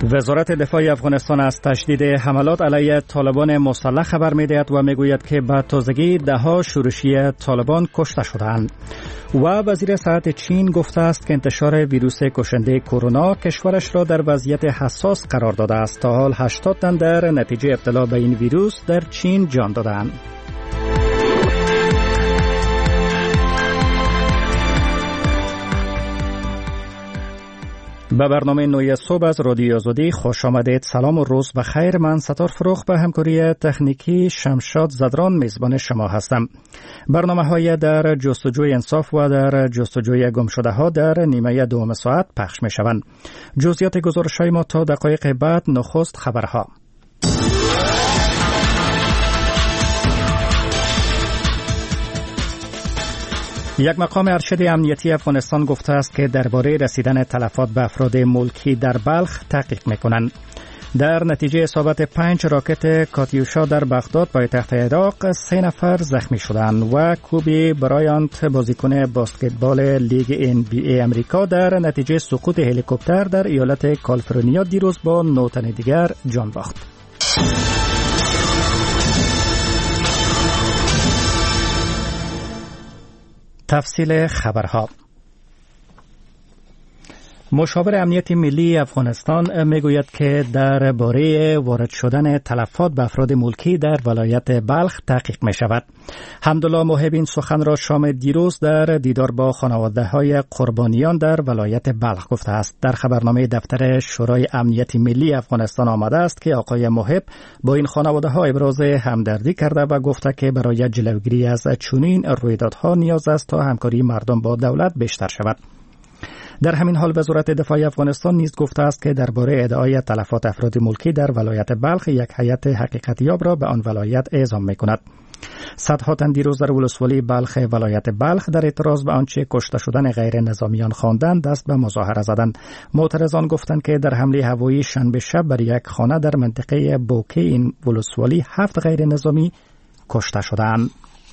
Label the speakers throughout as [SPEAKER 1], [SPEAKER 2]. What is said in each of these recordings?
[SPEAKER 1] وزارت دفاع افغانستان از تشدید حملات علیه طالبان مسلح خبر می‌دهد و میگوید که به تازگی ده‌ها شورشی طالبان کشته شدند. و وزیر صحت چین گفته است که انتشار ویروس کشنده کرونا کشورش را در وضعیت حساس قرار داده است. تا حال 80 تن در نتیجه ابتلا به این ویروس در چین جان دادند. به برنامه نوی صبح از رادیو آزادی خوش آمدید. سلام و روز بخیر. من ستار فروخ به همکاری تکنیکی شمشاد زدران میزبان شما هستم. برنامه‌های در جستجوی انصاف و در جستجوی گمشده ها در نیمه دوم ساعت پخش می شوند. جزئیات گزارش‌های ما تا دقایق بعد. نخست خبرها. یک مقام ارشد امنیتی افغانستان گفته است که درباره رسیدن تلفات به افراد ملکی در بلخ تحقیق می‌کنند. در نتیجه اصابت 5 راکت کاتیوشا در بغداد پایتخت عراق 3 نفر زخمی شدند و کوبی برایانت بازیکن بسکتبال لیگ NBA امریکا در نتیجه سقوط هلیکوپتر در ایالت کالیفرنیا دیروز با 9 تن دیگر جان باخت. تفصیل خبرها. مشاور امنیت ملی افغانستان میگوید که درباره وارد شدن تلفات به افراد ملکی در ولایت بلخ تحقیق می شود. حمدالله موهب این سخن را شام دیروز در دیدار با خانواده های قربانیان در ولایت بلخ گفته است. در خبرنامه دفتر شورای امنیت ملی افغانستان آمده است که آقای موهب با این خانواده ها ابراز همدردی کرده و گفته که برای جلوگیری از چنین رویدادها نیاز است تا همکاری مردم با دولت بیشتر شود. در همین حال وزارت دفاع افغانستان نیز گفته است که درباره ادعای تلفات افراد ملکی در ولایت بلخ یک هیئت حقیقتیاب را به آن ولایت اعزام می‌کند. صدها تن دیروز در ولسوالی بلخ ولایت بلخ در اعتراض به آنچه کشته شدن غیر نظامیان خواندند دست به مظاهره زدند. معترضان گفتند که در حمله هوایی شنبه شب بر یک خانه در منطقه بوکی این ولسوالی 7 غیر نظامی کشته شدند.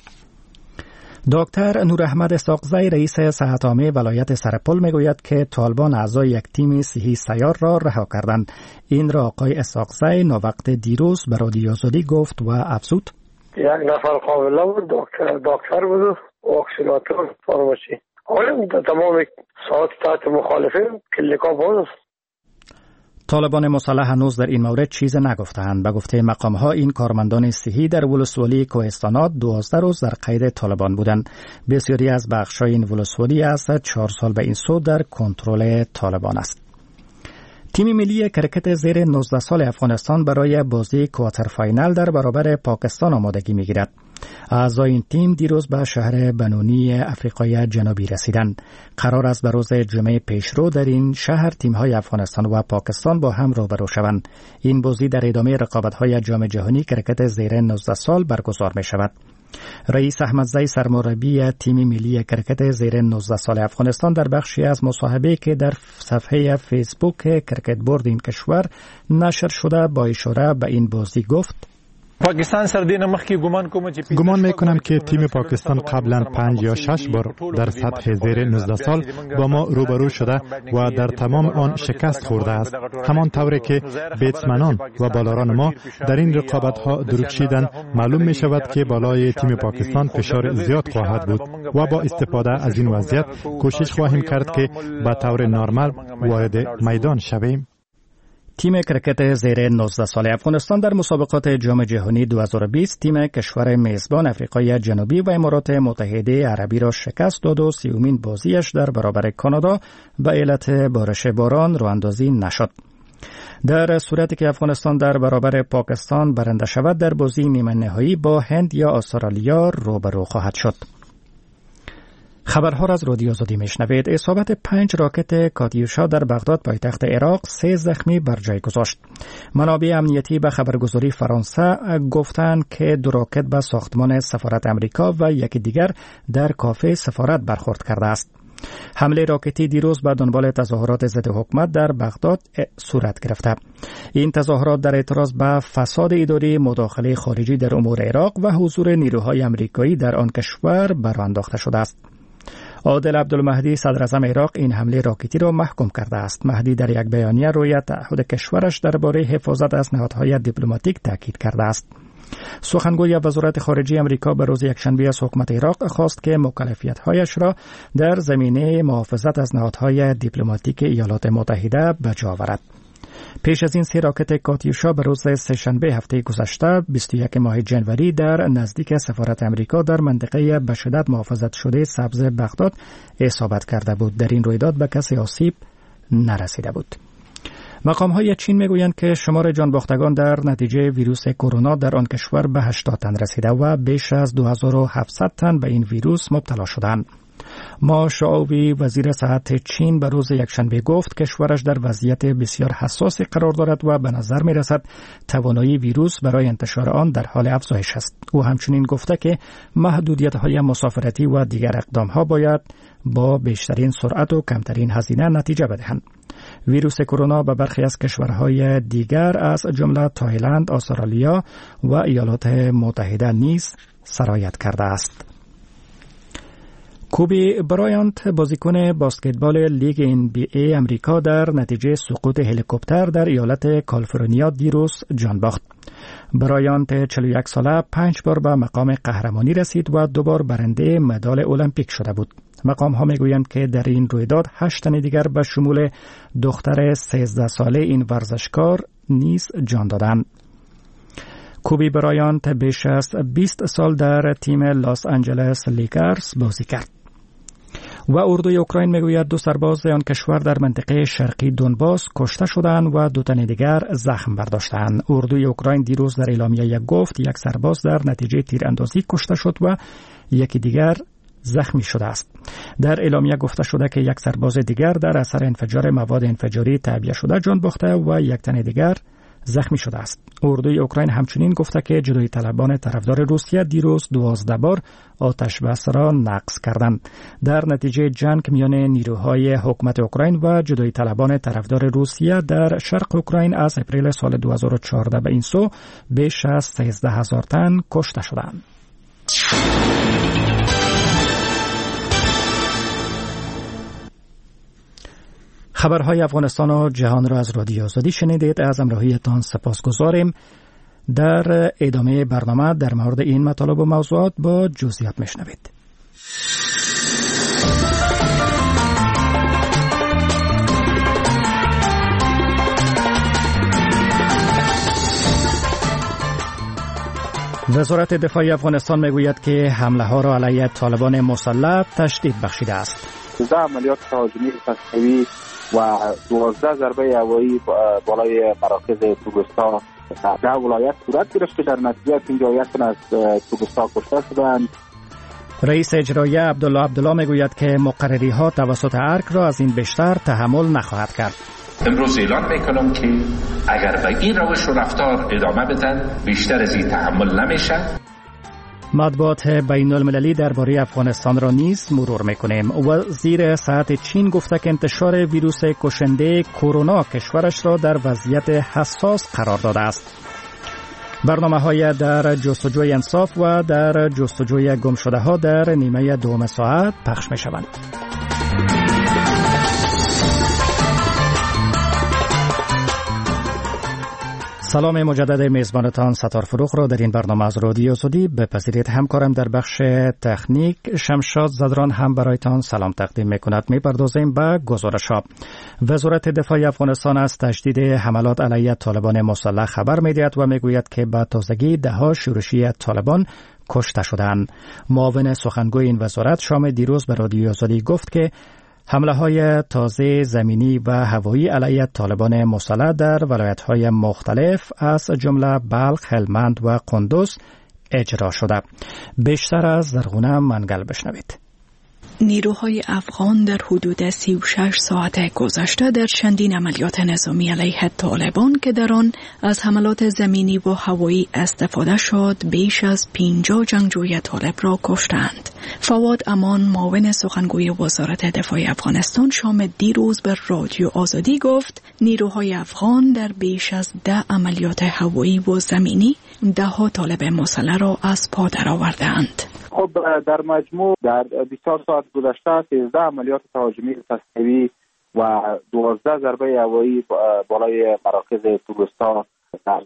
[SPEAKER 1] دکتر نور احمد اسحاقزی رئیس صحت عامه ولایت سرپل میگوید که طالبان اعضای یک تیم صحی سیار را رها کردند. این را آقای اسحاقزی نووقت دیروز به رادیو آزادی گفت و افزود:
[SPEAKER 2] یک نفر قابله بود، دکتر بود و اکسیلاتور فارماسی. حالا تمام ساعت تحت مخالفین کلیکا بود.
[SPEAKER 1] طالبان مسلح هنوز در این مورد چیز نگفتند. به گفته مقام‌ها این کارمندان صحی در ولسوالی کوهستانات 12 روز در قید طالبان بودند. بسیاری از بخش‌های این ولسوالی از 4 سال به این سو در کنترل طالبان است. تیم ملی کرکت زیر 19 سال افغانستان برای بازی کوارتر فاینال در برابر پاکستان آمادگی می‌گیرد. اعضای این تیم دیروز به شهر بنونی افریقای جنوبی رسیدند. قرار است به روز جمعه پیشرو در این شهر تیم‌های افغانستان و پاکستان با هم روبرو شوند. این بازی در ادامه رقابت‌های جام جهانی کرکت زیر 19 سال برگزار می‌شود. رئیس احمدزی سرمربی تیم ملی کرکت زیر 19 سال افغانستان در بخشی از مصاحبه‌ای که در صفحه فیسبوک کرکت بورد این کشور نشر شده با اشاره به این بازی گفت:
[SPEAKER 3] گمان میکنم که تیم پاکستان قبلا 5 یا 6 بار در سطح زیر 19 سال با ما روبرو شده و در تمام آن شکست خورده است. همان طوری که بیتسمنان و بالاران ما در این رقابت ها درخشیدند، معلوم می شود که بالای تیم پاکستان فشار زیاد خواهد بود و با استفاده از این وضعیت کوشش خواهیم کرد که به طور نرمال وارد میدان شویم.
[SPEAKER 1] تیم کرکت زیر 19 سال افغانستان در مسابقات جام جهانی 2020 تیم کشور میزبان افریقای جنوبی و امارات متحده عربی را شکست داد و 30مین بازیش در برابر کانادا به علت بارش باران راه‌اندازی نشد. در صورتی که افغانستان در برابر پاکستان برنده شود، در بازی نیمه نهایی با هند یا استرالیا روبرو خواهد شد. خبرها را از رادیو آزادی میشنوید. اصابت 5 راکت کاتیوشا در بغداد پایتخت عراق 3 زخمی بر جای گذاشت. منابع امنیتی به خبرگزاری فرانسه گفتند که 2 راکت به ساختمان سفارت امریکا و یکی دیگر در کافه سفارت برخورد کرده است. حمله راکتی دیروز به دنبال تظاهرات ضد حکومت در بغداد صورت گرفته. این تظاهرات در اعتراض به فساد اداری، مداخله خارجی در امور عراق و حضور نیروهای امریکایی در آن کشور برآورده شده است. عادل عبدالمهدی صدر اعظم عراق این حمله راکتی را محکوم کرده است. مهدی در یک بیانیه روی تعهد کشورش درباره حفاظت از نهادهای دیپلماتیک تاکید کرده است. سخنگوی وزارت خارجه آمریکا به روز یکشنبه از حکومت عراق خواست که مکلفیت‌هایش را در زمینه محافظت از نهادهای دیپلماتیک ایالات متحده به جا آورد. پیش از این 3 راکت کاتیوشا به روز سه‌شنبه هفته گذشته 21 ماه جنوری در نزدیک سفارت آمریکا در منطقه به شدت محافظت شده سبز بغداد اصابت کرده بود. در این رویداد به کسی آسیب نرسیده بود. مقام‌های چین میگویند که شمار جانباختگان در نتیجه ویروس کرونا در آن کشور به 80 تن رسیده و بیش از 2700 تن به این ویروس مبتلا شدند. ما شعوبی وزیر صحت چین به روز یکشنبه گفت کشورش در وضعیت بسیار حساسی قرار دارد و به نظر می رسد توانایی ویروس برای انتشار آن در حال افزایش است. او همچنین گفته که محدودیت‌های مسافرتی و دیگر اقدام‌ها باید با بیشترین سرعت و کمترین هزینه نتیجه بدهند. ویروس کرونا به برخی از کشورهای دیگر از جمله تایلند، استرالیا و ایالات متحده نیز سرایت کرده است. کوبی برایانت بازیکن بسکتبال لیگ NBA امریکا در نتیجه سقوط هلیکوپتر در ایالت کالیفرنیا دیروز جان باخت. برایانت 41 ساله 5 بار به مقام قهرمانی رسید و 2 بار برنده مدال المپیک شده بود. مقام ها میگویند که در این رویداد 8 تن دیگر به شمول دختر 13 ساله این ورزشکار نیز جان دادند. کوبی برایانت بیش از 20 سال در تیم لاس آنجلس لیکرز بازی کرد. و اردوی اوکراین میگوید 2 سرباز آن کشور در منطقه شرقی دونباس کشته شدند و 2 تن دیگر زخم برداشتند. اردوی اوکراین دیروز در اعلامیه گفت 1 سرباز در نتیجه تیراندازی کشته شد و یکی دیگر زخمی شده است. در اعلامیه گفته شده که 1 سرباز دیگر در اثر انفجار مواد انفجاری تعبیه شده جان باخته و 1 تن دیگر زخمی شده است. اردوی اوکراین همچنین گفته که جدایی طلبان طرفدار روسیه دیروز 12 بار آتش بس را نقض کردند. در نتیجه جنگ میان نیروهای حکومت اوکراین و جدایی طلبان طرفدار روسیه در شرق اوکراین از اپریل سال 2014 به این سو بیش از 13,000 تن کشته شدند. خبرهای افغانستان و جهان را از رادیو آزادی شنیدید. از همراهیتان سپاسگزاریم. در ادامه برنامه در مورد این مطالب و موضوعات با جزئیات میشنوید. وزارت دفاع افغانستان میگوید که حمله ها را علیه طالبان مسلح تشدید بخشیده است.
[SPEAKER 4] 13 عملیات تهاجمی تصویری و 12 ضربه هوایی بالای مراکز توگوستا در ولایت صورت گرفت که در نتیجه 51 تن از توگوستا کشته شدند.
[SPEAKER 1] رئیس اجرایی عبدالله میگوید که مقرری ها توسط ارگ را از این بیشتر تحمل نخواهد کرد.
[SPEAKER 5] امروز اعلان میکنم که اگر به این روش و رفتار ادامه بدن بیشتر از این تحمل نمیشه.
[SPEAKER 1] مطبوعات بین المللی درباره افغانستان را نیز مرور میکنیم. وزیر صحت چین گفته که انتشار ویروس کشنده کرونا کشورش را در وضعیت حساس قرار داده است. برنامه‌های در جستجوی انصاف و در جستجوی گمشده‌ها در نیمه دوم ساعت پخش میشوند. سلام مجدد میزبانتان ستار فروغ را در این برنامه از رادیو آزادی بپذیرید. همکارم در بخش تکنیک شمشاد زدران هم برایتان سلام تقدیم میکند. میپردازیم به گزارش‌ها. وزارت دفاع افغانستان از تجدید حملات علیه طالبان مسلح خبر میدهد و میگوید که به تازگی 10 شورشی طالبان کشته شدند. معاون سخنگوی این وزارت شام دیروز به رادیو آزادی گفت که حمله‌های تازه زمینی و هوایی علیه طالبان مسلح در ولایت‌های مختلف از جمله بلخ، هلمند و قندوز اجرا شده. بیشتر از زرغونه منگل بشنوید.
[SPEAKER 6] نیروهای افغان در حدود 36 ساعت گذشته در چندین عملیات نظامی علیه طالبان که در آن از حملات زمینی و هوایی استفاده شد بیش از 50 جنگجوی طالب را کشتند. فواد امان معاون سخنگوی وزارت دفاع افغانستان شام دیروز به رادیو آزادی گفت نیروهای افغان در بیش از 10 عملیات هوایی و زمینی 10 طالب مسلح را از پا درآوردند.
[SPEAKER 4] خب در مجموع در 24 ساعت گذشته 13 عملیات تهاجمی تصویری و 12 ضربه هوایی بالای مراکز توگوستا در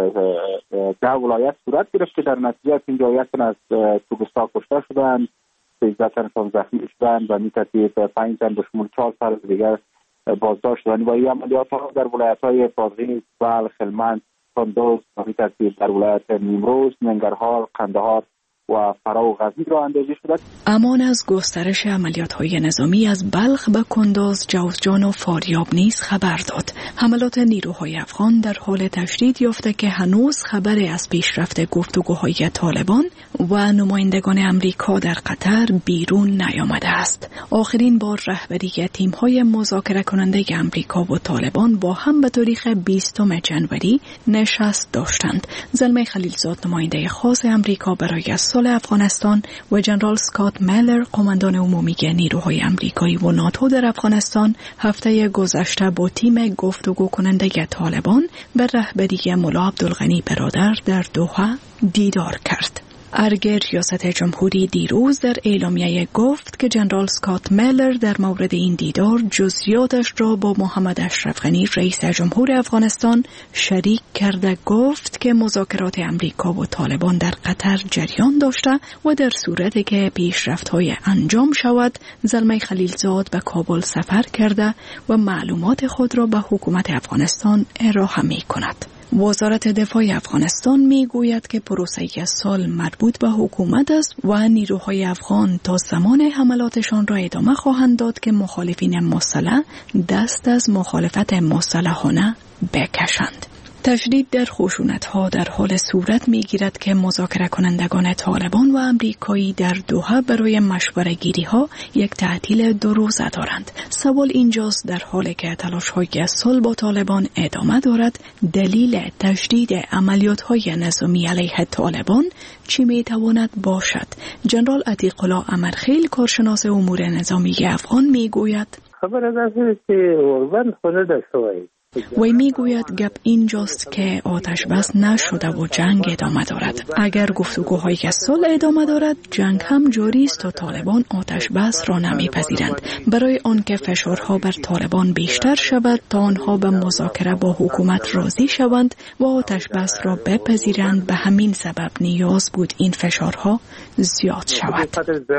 [SPEAKER 4] 10 ولایت صورت گرفت که در نتیجه 51 تن از توگوستا کشته شدند، 13 تن زخمی شدند و می‌ترتیب 5 تن به شمول 4 فرد دیگر بازداشت شدند. و این عملیات ها در ولایت‌های بادغیس، بلخ، هلمند، کندوز و می‌ترتیب در ولایت نیمروز، ننگرهار، قندهار و فرا و غزنی را اندازی شده.
[SPEAKER 6] امان از گسترش عملیات‌های نظامی از بلخ به کندوز، جوزجان و فاریاب نیز خبر داد. حملات نیروهای افغان در حال تشدید یافته که هنوز خبری از پیشرفت گفتگوهای طالبان و نمایندگان امریکا در قطر بیرون نیامده است. آخرین بار رهبری تیم‌های مذاکره کننده امریکا و طالبان با هم به تاریخ 20 جنوری نشست داشتند. زلمه خلیلزاد نماینده خاص امریکا برای صلح افغانستان و جنرال اسکات میلر قماندان عمومی نیروهای امریکایی و ناتو در افغانستان هفته گذشته با تیم گفتگو کننده طالبان به رهبری ملا عبدالغنی برادر در دوحه دیدار کرد. ارگ ریاست جمهوری دیروز در اعلامیه گفت که جنرال اسکات میلر در مورد این دیدار جزئیاتش را با محمد اشرف غنی رئیس جمهور افغانستان شریک کرده. گفت که مذاکرات امریکا و طالبان در قطر جریان داشته و در صورتی که پیشرفت‌های انجام شود زلمه خلیلزاد به کابل سفر کرده و معلومات خود را به حکومت افغانستان ارائه می‌کند. وزارت دفاع افغانستان میگوید که پروسه سال مربوط به حکومت است و نیروهای افغان تا زمان حملاتشان را ادامه خواهند داد که مخالفین مسلح دست از مخالفت مسلحانه بکشند. تشدید در خشونت‌ها در حال صورت می‌گیرد که مذاکره کنندگان طالبان و امریکایی در دوحه برای مشوره‌گیری‌ها یک تعطیل 2 روزه دارند. سوال اینجاست در حالی که تلاش‌های صلح با طالبان ادامه دارد، دلیل تشدید عملیات‌های نظامی علیه طالبان چی می‌تواند باشد؟ جنرال عتیق الله امرخیل کارشناس امور نظامی افغان می‌گوید
[SPEAKER 2] خبر از این که اوربند خود دستوایی
[SPEAKER 6] وی میگوید گپ اینجاست که آتش بس نشده و جنگ ادامه دارد. اگر گفتگوهای صلح ادامه دارد جنگ هم جاری است و طالبان آتش بس را نمیپذیرند. برای آنکه فشارها بر طالبان بیشتر شود تا آنها به مذاکره با حکومت راضی شوند و آتش بس را بپذیرند، به همین سبب نیاز بود این فشارها زیاد شود.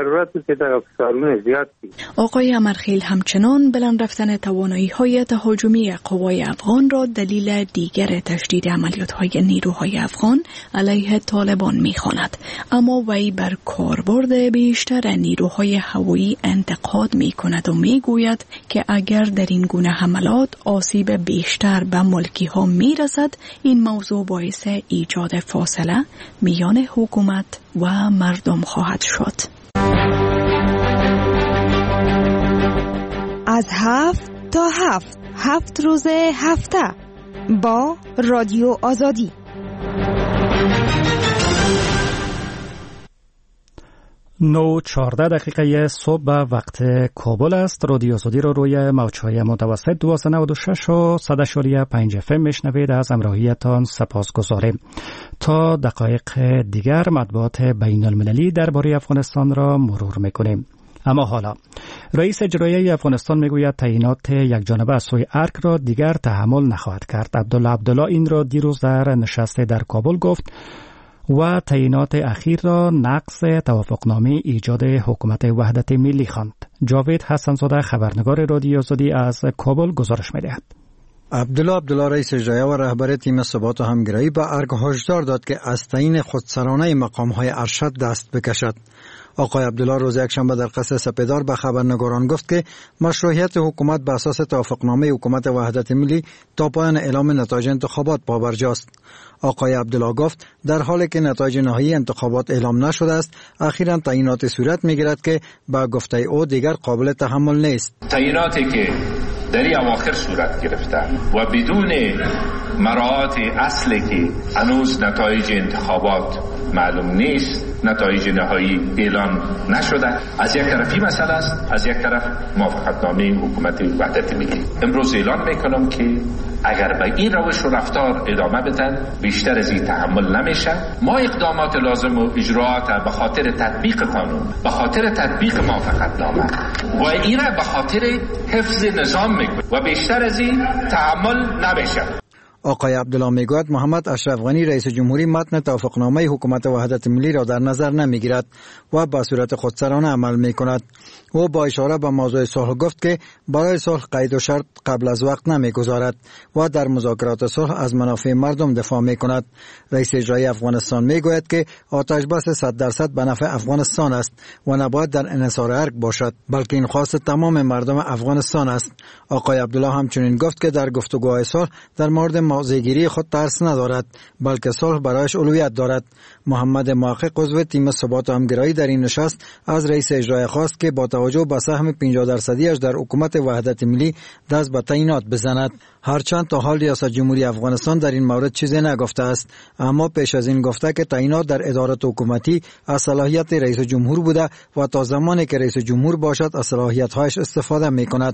[SPEAKER 6] آقای امرخیل همچنان بلند رفتن توانایی‌های تهاجمی قوای افغان را دلیل دیگر تشدید عملیات‌های نیروهای افغان علیه طالبان می‌خواند، اما وی بر کاربرد بیشتر نیروهای هوایی انتقاد می‌کند و می‌گوید که اگر در این گونه حملات آسیب بیشتر به ملکی‌ها می‌رسد، این موضوع باعث ایجاد فاصله میان حکومت و مردم خواهد شد.
[SPEAKER 7] از 7 تا 7 روز هفته با رادیو آزادی.
[SPEAKER 1] 9:14 صبح به وقت کابل است. رادیو آزادی رو روی موج‌های متوسط 1296 و 100.5 FM میشنوید. از همراهیتان سپاسگزاریم. تا دقایق دیگر مطبوعات بین المللی درباره افغانستان را مرور میکنیم. اما حالا رئیس اجرایی افغانستان میگوید تعیینات یکجانبه از سوی ارگ را دیگر تحمل نخواهد کرد. عبدالله این را دیروز در نشست در کابل گفت و تعیینات اخیر را نقض توافقنامه ایجاد حکومت وحدت ملی خواند. جاوید حسن‌زاده خبرنگار رادیو آزادی از کابل گزارش می‌دهد.
[SPEAKER 8] عبدالله رئیس اجرایی و رهبر تیم ثبات و همگرایی به ارگ هشدار داد که از تعیین خودسرانه مقام‌های ارشد دست بکشد. آقای عبدالله روز یکشنبه در قصر سپیدار به خبرنگاران گفت که مشروعیت حکومت به اساس توافقنامه حکومت وحدت ملی تا پایان اعلام نتایج انتخابات پابرجاست. آقای عبدالله گفت در حالی که نتایج نهایی انتخابات اعلام نشده است، اخیراً تعیینات صورت می‌گیرد که به گفته او دیگر قابل تحمل نیست.
[SPEAKER 5] تعییناتی که در این اواخر صورت گرفته و بدون مراعات اصلی که هنوز نتایج انتخابات معلوم نیست، نتایج نهایی اعلان نشده. از یک طرفی مسئله است، از یک طرف موافقتنامه حکومت وحدت ملی. امروز اعلان میکنم که اگر به این روش و رفتار ادامه بدن بیشتر از این تحمل نمیشه. ما اقدامات لازم و اجراعات به خاطر تطبیق قانون، به خاطر تطبیق موافقتنامه و ایره به خاطر حفظ نظام میکنیم و بیشتر از این تحمل نمیشه.
[SPEAKER 8] آقای عبدالله میگوید محمد اشرف غنی رئیس جمهوری متن توافقنامه حکومت وحدت ملی را در نظر نمیگیرد و به صورت خودسرانه عمل میکند. او با اشاره به موضوع صلح گفت که برای صلح قید و شرط قبل از وقت نمیگذارد و در مذاکرات صلح از منافع مردم دفاع میکند. رئیس اجرایی افغانستان میگوید که آتش بس 100% به نفع افغانستان است و نباید در انحصار ارگ باشد، بلکه این خواست تمام مردم افغانستان است. آقای عبدالله همچنین گفت که در گفتگوهای صلح در مورد موضع‌گیری خود ترس ندارد، بلکه صلح برایش اولویت دارد. محمد محقق عضو تیم ثبات و همگرایی در این نشست از رئیس اجرایی خواست که با توجه به سهم 50%اش در حکومت وحدت ملی دست به تعیینات بزند. هرچند تا حال ریاست جمهوری افغانستان در این مورد چیزی نگفته است، اما پیش از این گفته که تعیینات در ادارات حکومتی از صلاحیت رئیس جمهور بوده و تا زمانی که رئیس جمهور باشد از صلاحیت‌هایش استفاده می‌کند.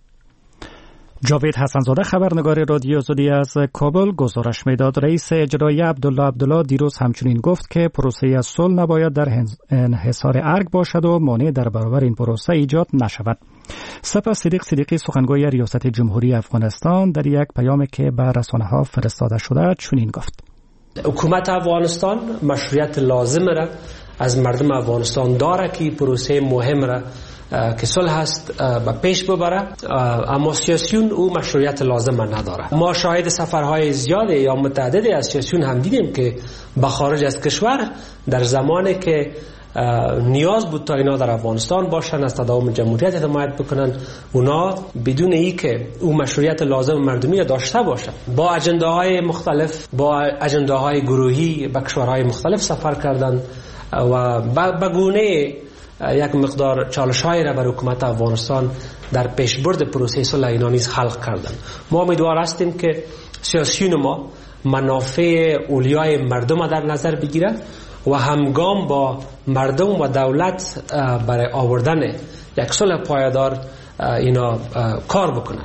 [SPEAKER 1] جاوید حسنزاده خبرنگار رادیو آزادی از کابل گزارش میداد. رئیس اجرایی عبدالله دیروز همچنین گفت که پروسه صلح نباید در انحصار ارگ باشد و مانع در برابر این پروسه ایجاد نشود. سپس صدیقی سخنگوی ریاست جمهوری افغانستان در یک پیامی که به رسانه‌ها فرستاده شده چنین گفت:
[SPEAKER 9] حکومت افغانستان مشروعیت لازم را از مردم افغانستان داره که پروسه مهم را که صلح هست به پیش ببره، اما سیاسیون او مشروعیت لازم نداره. ما شاهد سفرهای زیاده یا متعددی از سیاسیون هم دیدیم که به خارج از کشور در زمانی که نیاز بود تا اینا در افغانستان باشن، از تداوم جمهوریت حمایت بکنن، اونا بدون ای که او مشروعیت لازم مردمی داشته باشن با اجنداهای مختلف، با اجنداهای گروهی به کشورهای مختلف سفر کردن و به گونه یک مقدار چالش‌هایی را بر حکومت افغانستان در پیشبرد پروسه صلح اینا نیز خلق کردن. ما امیدوار هستیم که سیاسیون ما منافع اولیای مردم در نظر بگیرند و همگام با مردم و دولت برای آوردن یک صلح پایدار اینا کار بکنن.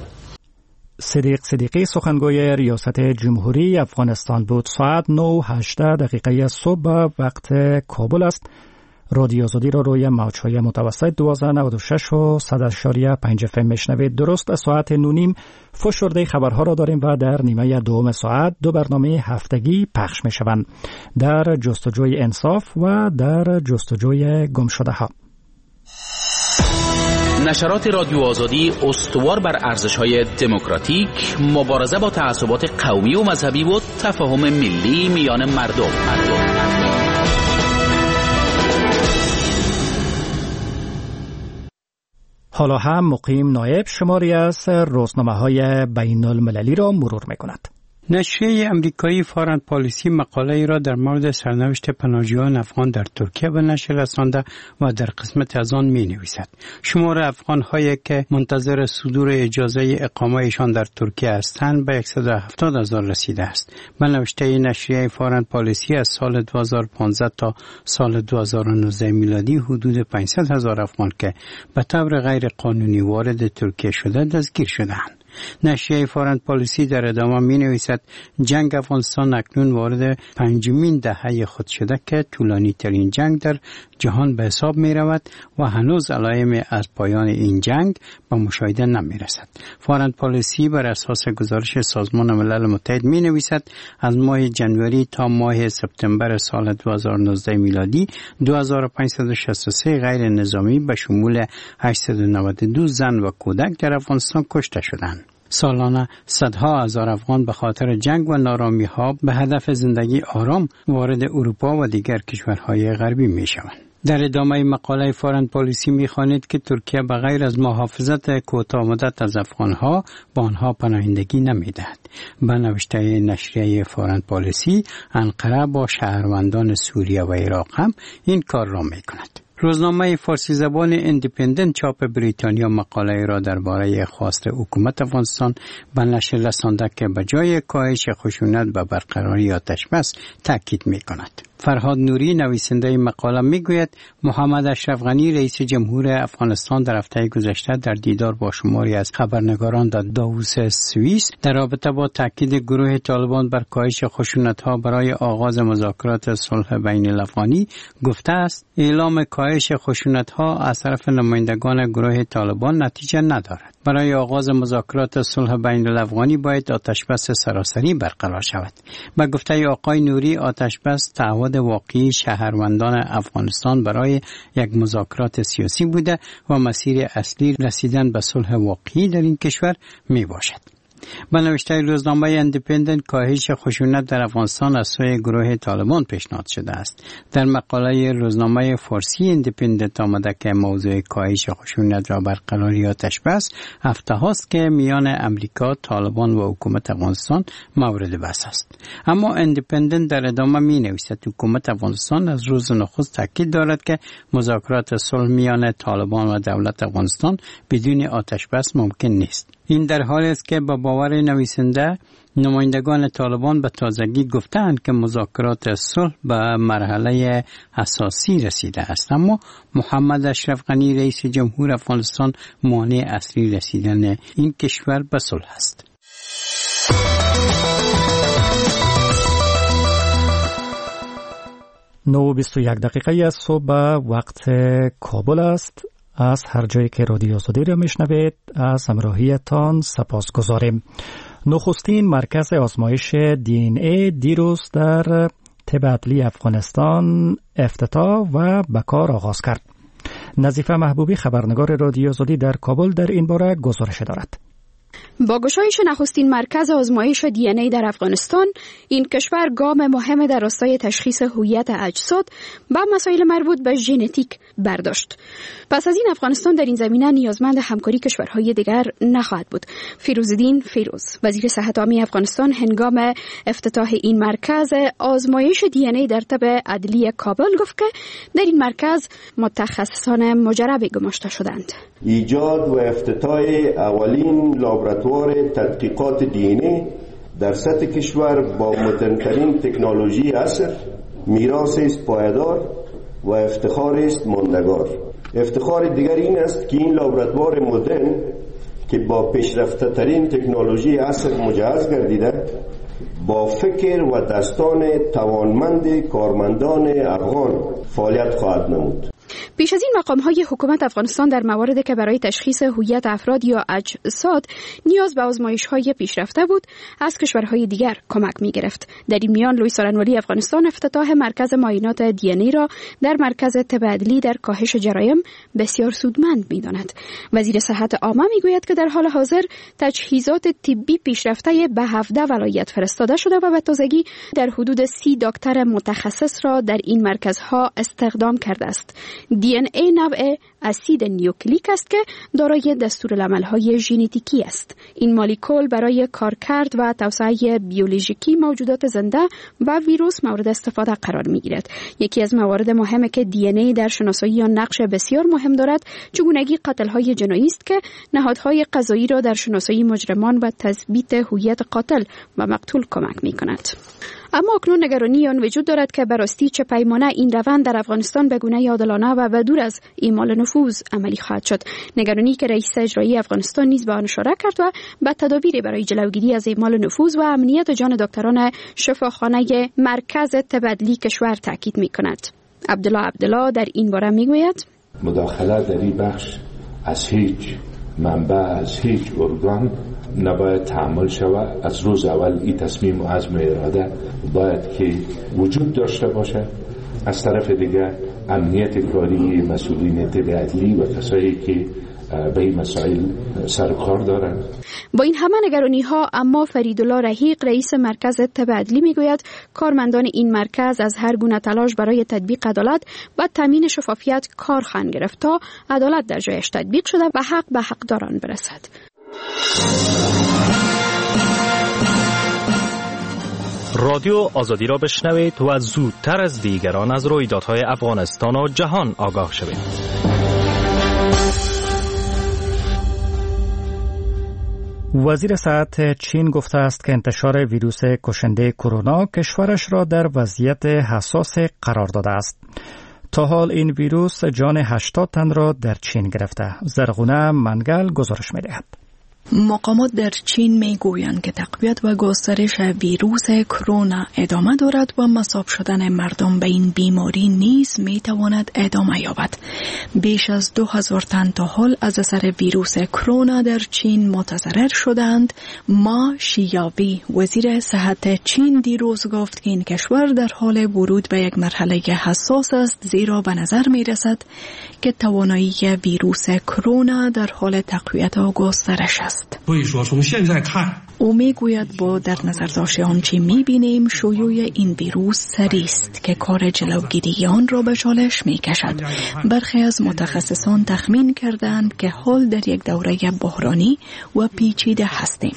[SPEAKER 1] صدیقی سخنگوی ریاست جمهوری افغانستان بود. ساعت 9:18 صبح وقت کابل است. رادیو آزادی را روی موج‌های متوسط 1296 و 100.5 FM میشنوید. درست ساعت 9:30 فشرده خبرها را داریم و در نیمه دوم ساعت دو برنامه هفتگی پخش میشوند: در جستجوی انصاف و در جستجوی گمشده‌ها.
[SPEAKER 10] نشرات رادیو آزادی استوار بر ارزش‌های دموکراتیک، مبارزه با تعصبات قومی و مذهبی و تفاهم ملی میان مردم.
[SPEAKER 1] حالا هم مقیم نایب شماری از روزنامه‌های بین المللی را مرور می‌کند.
[SPEAKER 11] نشریه امریکایی فارن پالیسی مقاله‌ای را در مورد سرنوشت پناهجویان افغان در ترکیه به نشر رسانده و در قسمت از آن می‌نویسد شمار افغان‌هایی که منتظر صدور اجازه اقامه‌شان در ترکیه هستند به 170,000 رسیده است. به نوشته نشریه فارن پالیسی از سال 2015 تا سال 2019 میلادی حدود 500,000 افغان که به طور غیر قانونی وارد ترکیه شده دستگیر شدند. نشریه فارن پالیسی در ادامه می نویسد جنگ افغانستان اکنون وارد 5مین دهه خود شده که طولانی ترین جنگ در جهان به حساب می رود و هنوز علائم از پایان این جنگ به مشاهده نمی رسد. فارن پالیسی بر اساس گزارش سازمان ملل متحد می نویسد از ماه جنوری تا ماه سپتامبر سال 2019 میلادی 2563 غیر نظامی به شمول 892 زن و کودک در افغانستان کشته شدند. سالانه صدها هزار افغان به خاطر جنگ و نارامی‌ها به هدف زندگی آرام وارد اروپا و دیگر کشورهای غربی می‌شوند. در ادامه مقاله فارن پالیسی می‌خوانید که ترکیه به غیر از محافظت کوتاه مدت از افغان‌ها به آنها پناهندگی نمی‌دهد. به نوشته نشریه فارن پالیسی انقره با شهروندان سوریه و عراق هم این کار را می‌کند. روزنامه فارسی زبان ایندیپندنت چاپ بریتانیا مقاله را درباره خواست حکومت افغانستان به نشر رسانده که به جای کاهش خشونت به برقراری آتش بس تاکید می‌کند. فرهاد نوری نویسنده مقاله میگوید محمد اشرف غنی رئیس جمهور افغانستان در هفته گذشته در دیدار با شماری از خبرنگاران در داووس سوئیس در رابطه با تاکید گروه طالبان بر کاهش خشونت‌ها برای آغاز مذاکرات صلح بین الافغانی گفته است اعلام کاهش خشونت‌ها از طرف نمایندگان گروه طالبان نتیجه ندارد. برای آغاز مذاکرات صلح بین الافغانی باید آتشبس سراسری برقرار شود. با گفته آقای نوری آتشبس تعهد واقعی شهروندان افغانستان برای یک مذاکرات سیاسی بوده و مسیر اصلی رسیدن به صلح واقعی در این کشور می باشد. با نوشته روزنامه اندیپندنت کاهش خشونت در افغانستان از سوی گروه طالبان پیشنهاد شده است. در مقاله روزنامه فارسی اندیپندنت آمده که موضوع کاهش خشونت و برقراری آتشبس هفته هاست که میان امریکا، طالبان و حکومت افغانستان مورد بحث است. اما اندیپندنت در ادامه می نویسد حکومت افغانستان از روز نخست تاکید دارد که مذاکرات صلح میان طالبان و دولت افغانستان بدون آتشبس ممکن نیست. این در حالی است که با باور نویسنده نمایندگان طالبان به تازگی گفتند که مذاکرات صلح به مرحله اساسی رسیده است، اما محمد اشرف غنی رئیس جمهور افغانستان مانع اصلی رسیدن این کشور به صلح است.
[SPEAKER 1] 9:21 دقیقه از صبح وقت کابل است. از هر جایی که رادیو آزادی را میشنوید از همراهیتان سپاسگزاریم. نخستین مرکز آزمایش DNA دیروز در تبعدلی افغانستان افتتاح و به کار آغاز کرد. نظیفه محبوبی خبرنگار رادیو آزادی در کابل در این باره گزارش دارد.
[SPEAKER 12] با گشایش نخستین مرکز آزمایش DNA در افغانستان، این کشور گام مهم در راستای تشخیص هویت اجساد و مسائل مربوط به ژنتیک برداشت. پس از این افغانستان در این زمینه نیازمند همکاری کشورهای دیگر نخواهد بود. فیروزالدین فیروز، وزیر صحت عامه افغانستان، هنگام افتتاح این مرکز آزمایش DNA در تبعدلی کابل گفت که در این مرکز متخصصان مجربی گماشته شدند.
[SPEAKER 13] ایجاد و افتتاح اولین لابراتوار تدقیقات DNA در سطح کشور با مدرن‌ترین تکنولوژی عصر میراث است پایدار و افتخار است ماندگار. افتخار دیگر این است که این لابراتوار مدرن که با پیشرفته‌ترین تکنولوژی عصر مجهز گردیده با فکر و دستان توانمند کارمندان افغان فعالیت خواهد نمود.
[SPEAKER 12] پیش از این مقام‌های حکومت افغانستان در مواردی که برای تشخیص هویت افراد یا اجساد نیاز به آزمایش‌های پیشرفته بود، از کشورهای دیگر کمک می‌گرفت. در این میان لوی سارنوالی افغانستان افتتاح مرکز معاینات DNA را در مرکز تبعدلی در کاهش جرایم بسیار سودمند می‌داند. وزیر صحت عامه می‌گوید که در حال حاضر تجهیزات طبی پیشرفته به 17 ولایت فرستاده شده و به تازگی در حدود 30 دکتر متخصص را در این مرکزها استخدام کرده است. DNA نوع اسید نیوکلیک است که دارای دستورالعمل‌های ژنتیکی است. این مولکول برای کارکرد و توسعه بیولوژیکی موجودات زنده و ویروس مورد استفاده قرار می‌گیرد. یکی از موارد مهمی که DNA در شناسایی آن نقش بسیار مهم دارد، چگونگی قتل‌های جنایی است که نهادهای قضایی را در شناسایی مجرمان و تثبیت هویت قاتل و مقتول کمک می‌کند. اما اکنون نگرانی آن وجود دارد که براستی چه پیمانه این روند در افغانستان به گونه عادلانه و دور از اعمال نفوذ عملی خواهد شد. نگرانی که رئیس اجرایی افغانستان نیز به آن اشاره کرد و به تدابیر برای جلوگیری از اعمال نفوذ و امنیت جان دکتران شفاخانه مرکز تبعدلی کشور تاکید می‌کند. عبدالله در این باره می‌گوید
[SPEAKER 5] مداخله در این بخش از هیچ منبع، از هیچ ارگان نباید تحمل شود. از روز اول این تصمیم و عزم اراده باید که وجود داشته باشه. از طرف دیگر امنیت کاری مسئولین تبعدلی و کسایی که به این مسائل سر و کار دارند.
[SPEAKER 12] با این همه نگرانی ها اما فریدالله رحیق رئیس مرکز تبعدلی میگوید کارمندان این مرکز از هر گونه تلاش برای تطبیق عدالت و تامین شفافیت کار خواهند گرفت تا عدالت در جایش تطبیق شده و حق به حقداران برسد.
[SPEAKER 14] رادیو آزادی را بشنوید و زودتر از دیگران از رویدادهای افغانستان و جهان آگاه شوید.
[SPEAKER 1] وزیر صحت چین گفته است که انتشار ویروس کشنده کرونا کشورش را در وضعیت حساس قرار داده است. تا حال این ویروس جان 80 تن را در چین گرفته. زرغونه منگل گزارش می‌دهد.
[SPEAKER 6] مقامات در چین میگویند که تقویت و گسترش ویروس کرونا ادامه دارد و مصاب شدن مردم به این بیماری نیز میتواند ادامه یابد. بیش از 2000 تن تا حال از اثر ویروس کرونا در چین متضرر شدند. ما شیاوی وزیر صحت چین دیروز گفت که این کشور در حال ورود به یک مرحله حساس است، زیرا به نظر میرسد که توانایی ویروس کرونا در حال تقویت و گسترش است. او میگوید با در نظر داشت آنچه میبینیم شیوع این ویروس سریع است که کار جلوگیری آن را به چالش میکشد. برخی از متخصصان تخمین کردند که حال در یک دوره بحرانی و پیچیده هستیم.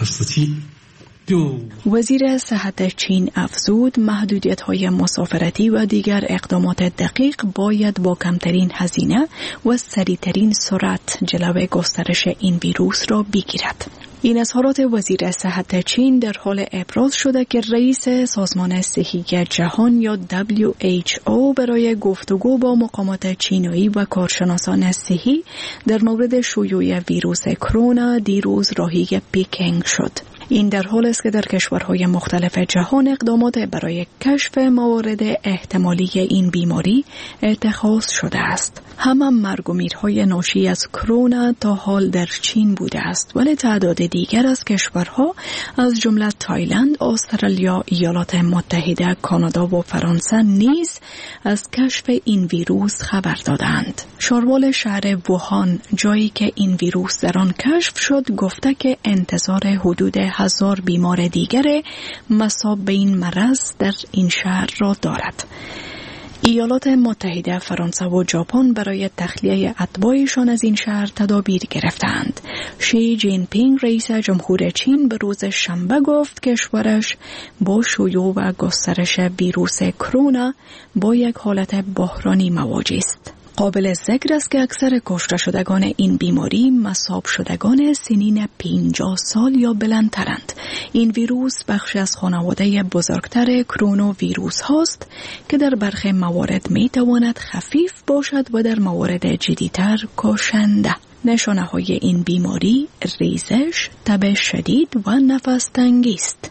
[SPEAKER 6] وزیر صحت چین افزود محدودیت‌های مسافرتی و دیگر اقدامات دقیق باید با کمترین هزینه و سریعترین سرعت جلوی گسترش این ویروس را بگیرد. این اظهارات وزیر صحت چین در حال ابراز شده که رئیس سازمان صحی جهان یا WHO برای گفتگو با مقامات چینی و کارشناسان صحی در مورد شیوع ویروس کرونا دیروز راهی پکینگ شد. این در حال است که در کشورهای مختلف جهان اقدامات برای کشف موارد احتمالی این بیماری اتخاذ شده است. همه مرگ و میرهای ناشی از کرونا تا حال در چین بوده است، ولی تعداد دیگر از کشورها از جمله تایلند، استرالیا، ایالات متحده، کانادا و فرانسه نیز از کشف این ویروس خبر دادند. شاروال شهر ووهان، جایی که این ویروس در آن کشف شد، گفته که انتظار حدود 1000 بیمار دیگر مصاب به این مرض در این شهر را دارد. ایالات متحده، فرانسه و ژاپن برای تخلیه اتباعشان از این شهر تدابیر گرفتند. شی جین پینگ رئیس جمهور چین به روز شنبه گفت کشورش با شیوع و گسترش ویروس کرونا با یک حالت بحرانی مواجه است. قابل ذکر است که اکثر کشته شدگان این بیماری مصاب شدگان سنین 50 سال یا بلندترند. این ویروس بخشی از خانواده بزرگتر کرونو ویروس هاست که در برخی موارد می تواند خفیف باشد و در موارد جدیتر کشنده. نشانه های این بیماری ریزش، تب شدید و نفس تنگی است.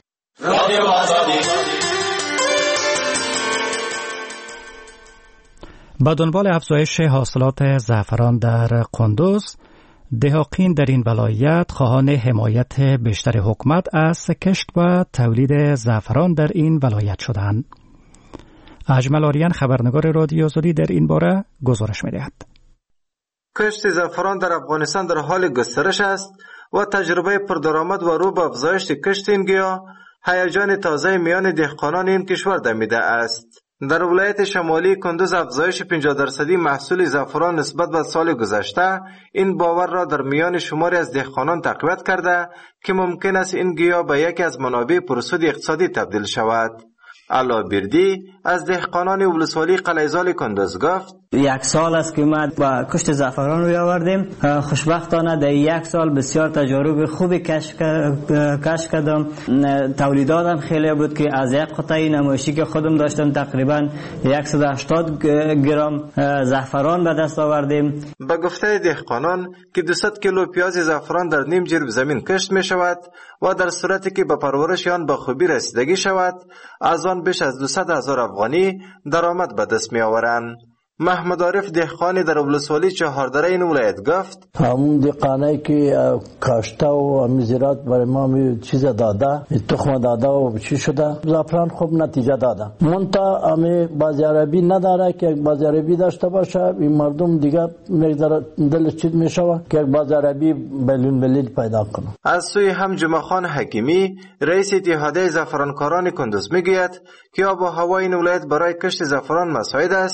[SPEAKER 1] با دنبال افزایش حاصلات زعفران در قندوز، دهاقین در این ولایت خواهان حمایت بیشتر حکومت از کشت و تولید زعفران در این ولایت شدند. اجمل آریان خبرنگار رادیو آزادی در این باره گزارش می‌دهد.
[SPEAKER 15] کشت زعفران در افغانستان در حال گسترش است و تجربه پردرآمد و رو به افزایش کشت این گیاه هیجان تازه میان دهقانان این کشور دمیده است. در ولایت شمالی کندوز افزایش 50% محصول زعفران نسبت به سال گذشته این باور را در میان شماری از دهقانان تقویت کرده که ممکن است این گیاه به یکی از منابع پرسود اقتصادی تبدیل شود. علا بیردی از دهقانان ولسوالی قلعه‌زال کندوز گفت:
[SPEAKER 16] یک سال است که ما با کشت زعفران روی آوردیم. خوشبختانه در یک سال بسیار تجارب خوبی کشف کردم. تولیداتم خیلی بود که از یک قطعه نمایشی که خودم داشتم تقریبا 180 گرم زعفران به دست آوردیم.
[SPEAKER 15] به گفته دهقانان که 200 کیلو پیاز زعفران در نیم جرب زمین کشت می شود و در صورتی که به پرورش آن به خوبی رسیدگی شود از آن بیش از 200,000 افغانی درآمد به دست می آورند. محمد عارف دهقانی در ولسوالی چهاردره این ولایت گفت:
[SPEAKER 17] همون دهقانی که کاشته و همین زراعت برای ما چیز داده، تخم داده و چی شده، زعفران خوب نتیجه داده. منتها همین بازاریابی نداره که یک بازاریابی داشته باشه. این مردم دیگه دلش چیز میشوه که یک بازاریابی بلین پیدا کنه.
[SPEAKER 15] از سوی هم جمعه خان حکیمی رئیس اتحادیه زعفرانکاران کندوز میگوید که آب و هوای این ولایت برای کشت زعفران مساعد است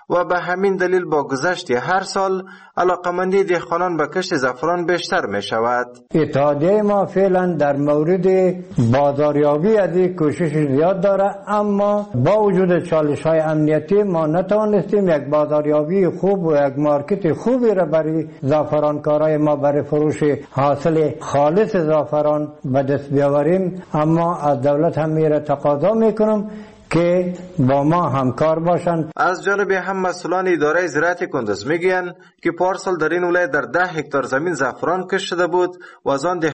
[SPEAKER 15] و به همین دلیل با گذشت هر سال علاقمندی دهقانان به کشت زعفران بیشتر می شود.
[SPEAKER 18] اتحادیه ما فعلا در مورد بازاریابی از کوشش زیاد داره، اما با وجود چالش های امنیتی ما نتوانستیم یک بازاریابی خوب و یک مارکت خوبی را برای زعفرانکارای ما برای فروش حاصل خالص زعفران به دست بیاوریم. اما از دولت هم میره تقاضا میکنم که با ما همکار باشند.
[SPEAKER 15] از جانب هم مسئولان اداره زراعت کندز میگویند که پارسال در این ولایت در 10 هکتار زمین زعفران کشت شده بود و از آن